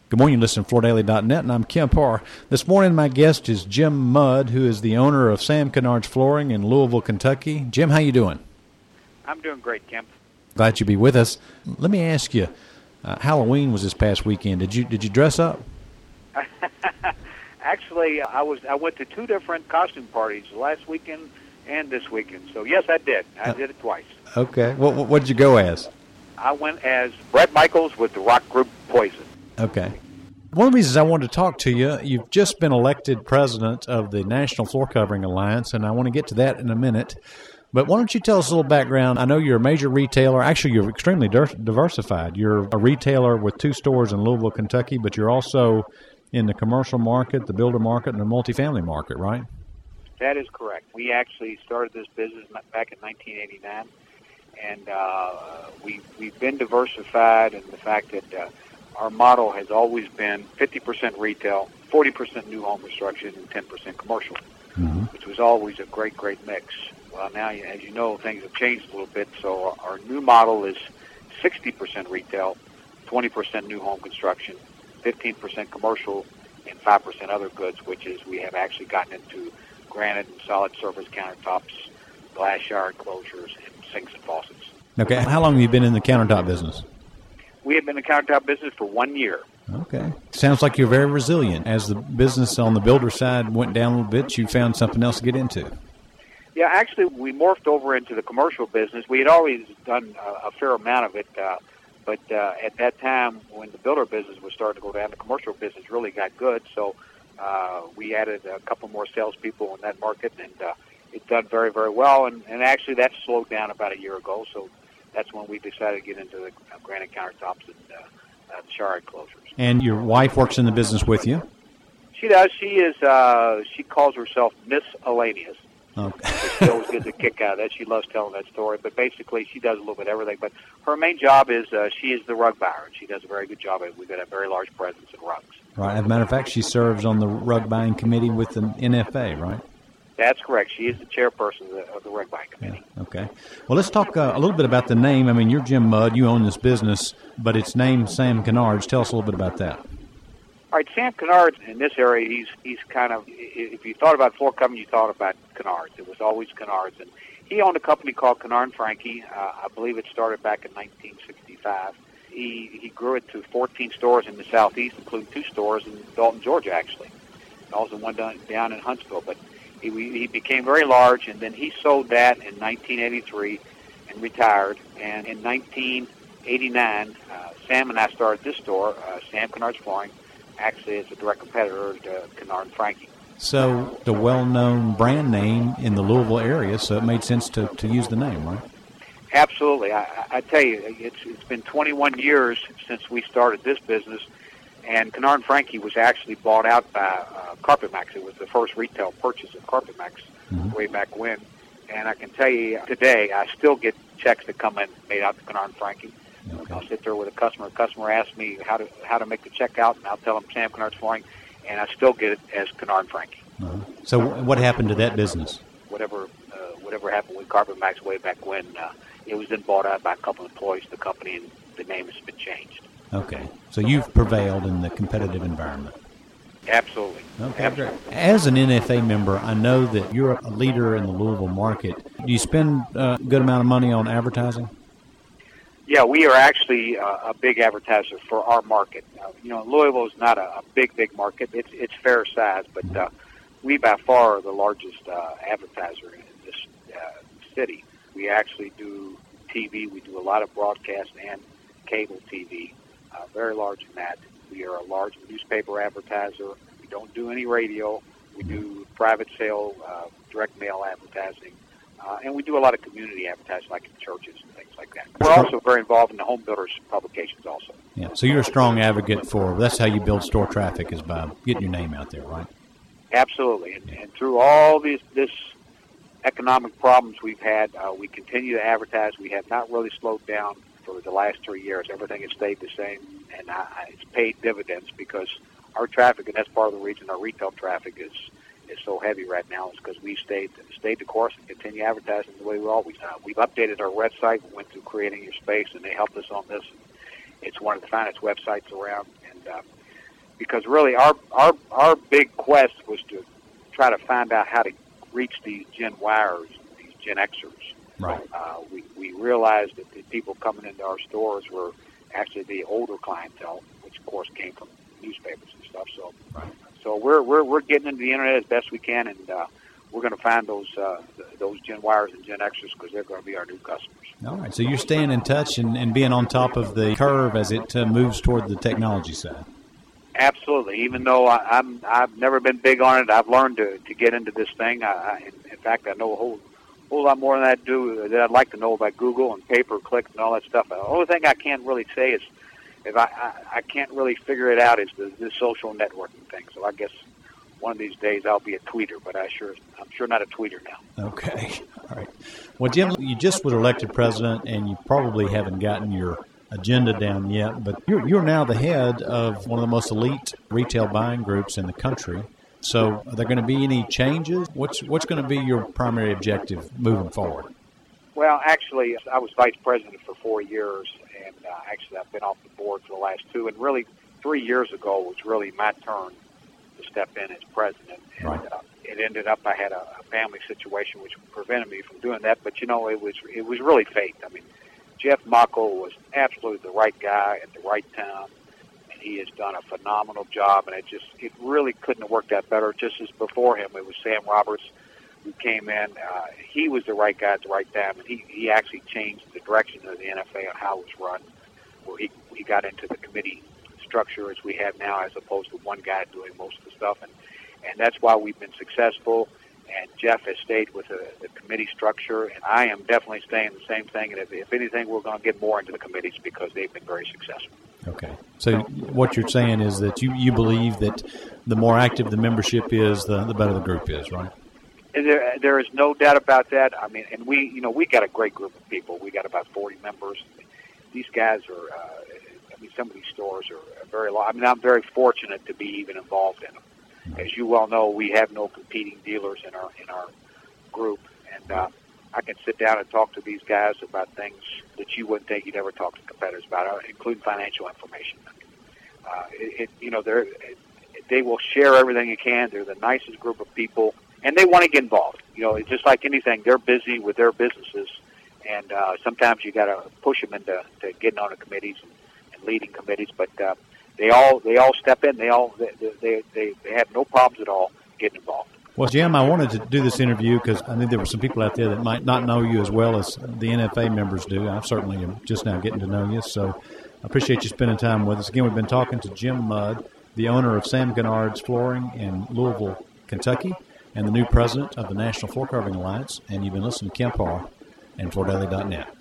Good morning, you listen to FloorDaily.net, and I'm Kim Parr. This morning, my guest is Jim Mudd, who is the owner of Sam Kennard's Flooring in Louisville, Kentucky. Jim, how you doing? I'm doing great, Kim. Glad you be with us. Let me ask you, Halloween was this past weekend. Did you dress up? Actually, I went to two different costume parties last weekend and this weekend. So yes, I did. I did it twice. Okay. What did you go as? I went as Bret Michaels with the rock group Poison. Okay. One of the reasons I wanted to talk to you, you've just been elected president of the National Floor Covering Alliance, and I want to get to that in a minute. But why don't you tell us a little background? I know you're a major retailer. Actually, you're extremely diversified. You're a retailer with 2 stores in Louisville, Kentucky, but you're also in the commercial market, the builder market, and the multifamily market, right? That is correct. We actually started this business back in 1989, and we've been diversified in the fact that our model has always been 50% retail, 40% new home construction, and 10% commercial, which was always a great mix. Well, now, as you know, things have changed a little bit, so our new model is 60% retail, 20% new home construction, 15% commercial, and 5% other goods, which is we have actually gotten into granite and solid surface countertops, glass shower enclosures, and sinks and faucets. Okay. How long have you been in the countertop business? We have been in the countertop business for 1 year. Okay. Sounds like you're very resilient. As the business on the builder side went down a little bit, you found something else to get into. Yeah, actually, we morphed over into the commercial business. We had always done a fair amount of it, but at that time, when the builder business was starting to go down, the commercial business really got good. So we added a couple more salespeople in that market, and it's done very, very well. And actually, that slowed down about a year ago. So that's when we decided to get into the granite countertops and the shower enclosures. And your wife works in the business with you? She does. She calls herself Miss Elanius. Okay. She always gets a kick out of that. She loves telling that story. But basically, she does a little bit of everything. But her main job is she is the rug buyer, and she does a very good job. We've got a very large presence in rugs. Right. As a matter of fact, she serves on the rug buying committee with the NFA, right? That's correct. She is the chairperson of the rug buying committee. Yeah. Okay. Well, let's talk a little bit about the name. I mean, you're Jim Mudd. You own this business, but it's named Sam Kennard's. Tell us a little bit about that. All right, Sam Kennard in this area, he's kind of, if you thought about floor covering, you thought about Kennard's. It was always Kennard's. And he owned a company called Kennard & Franke. I believe it started back in 1965. He grew it to 14 stores in the southeast, including 2 stores in Dalton, Georgia, actually. And also one down in Huntsville. But he became very large, and then he sold that in 1983 and retired. And in 1989, Sam and I started this store, Sam Kennard's Flooring. Actually, it's a direct competitor to Kennard & Franke. So the well-known brand name in the Louisville area, so it made sense to use the name, right? Absolutely. I tell you, it's been 21 years since we started this business, and Kennard & Franke was actually bought out by CarpetMax. It was the first retail purchase of CarpetMax way back when. And I can tell you today, I still get checks that come in made out to Kennard & Franke. Okay. I'll sit there with a customer. A customer asks me how to make the check out, and I'll tell them Sam Kennard's Flooring, and I still get it as Kennard & Franke. So what happened to that business? Whatever happened with CarpetMax way back when, it was then bought out by a couple of employees of the company, and the name has been changed. Okay. So you've prevailed in the competitive environment. Absolutely. Okay, Absolutely. Great. As an NFA member, I know that you're a leader in the Louisville market. Do you spend a good amount of money on advertising? Yeah, we are actually a big advertiser for our market. Louisville is not a big market. It's fair size, but we by far are the largest advertiser in this city. We actually do TV. We do a lot of broadcast and cable TV, very large in that. We are a large newspaper advertiser. We don't do any radio. We do private sale, direct mail advertising. And we do a lot of community advertising, like in churches and things like that. We're also very involved in the home builders publications also. Yeah, so you're a strong advocate that's how you build store traffic, is by getting your name out there, right? Absolutely. And through all this economic problems we've had, we continue to advertise. We have not really slowed down for the last 3 years. Everything has stayed the same, and it's paid dividends because our traffic, and that's part of the reason our retail traffic is so heavy right now, is because we stayed the course and continue advertising the way we always have. We've updated our website. We went through Creating Your Space, and they helped us on this. It's one of the finest websites around, and because really our big quest was to try to find out how to reach these Gen Yers, these Gen Xers. Right. We realized that the people coming into our stores were actually the older clientele, which of course came from newspapers and stuff. So, right. So we're getting into the internet as best we can, and we're going to find those Gen Yers and Gen Xers because they're going to be our new customers. All right. So you're staying in touch and being on top of the curve as it moves toward the technology side. Absolutely. Even though I've never been big on it, I've learned to get into this thing. In fact, I know a whole lot more than I'd like to know about Google and pay-per-click and all that stuff. The only thing I can't really say is if I can't really figure it out is the social networking thing. So I guess one of these days I'll be a tweeter, but I'm sure not a tweeter now. Okay. All right. Well, Jim, you just were elected president, and you probably haven't gotten your agenda down yet, but you're now the head of one of the most elite retail buying groups in the country. So are there going to be any changes? What's going to be your primary objective moving forward? Well, actually, I was vice president for 4 years, and actually I've been off the board for the last 2. And really, 3 years ago was really my turn to step in as president. And right. It ended up I had a family situation which prevented me from doing that. But, you know, it was really fate. I mean, Jeff Mockel was absolutely the right guy at the right time. He has done a phenomenal job, and it really couldn't have worked out better. Just as before him, it was Sam Roberts who came in. He was the right guy at the right time, and he actually changed the direction of the NFA on how it was run, where he got into the committee structure as we have now, as opposed to one guy doing most of the stuff, and that's why we've been successful. And Jeff has stayed with the committee structure, and I am definitely staying the same thing. And if anything, we're going to get more into the committees because they've been very successful. Okay. So what you're saying is that you believe that the more active the membership is, the better the group is, right? There is no doubt about that. I mean, and we got a great group of people. We got about 40 members. These guys are, some of these stores are very long. I mean, I'm very fortunate to be even involved in them. As you well know, we have no competing dealers in our group, and I can sit down and talk to these guys about things that you wouldn't think you'd ever talk to competitors about, including financial information. They will share everything you can. They're the nicest group of people, and they want to get involved. You know, it's just like anything. They're busy with their businesses, and sometimes you got to push them into getting on the committees and leading committees, but. They all step in. They have no problems at all getting involved. Well, Jim, I wanted to do this interview because I knew there were some people out there that might not know you as well as the NFA members do. I certainly am just now getting to know you, so I appreciate you spending time with us. Again, we've been talking to Jim Mudd, the owner of Sam Kennard's Flooring in Louisville, Kentucky, and the new president of the National Floor Covering Alliance, and you've been listening to Kemp Harr and FloorDaily.net.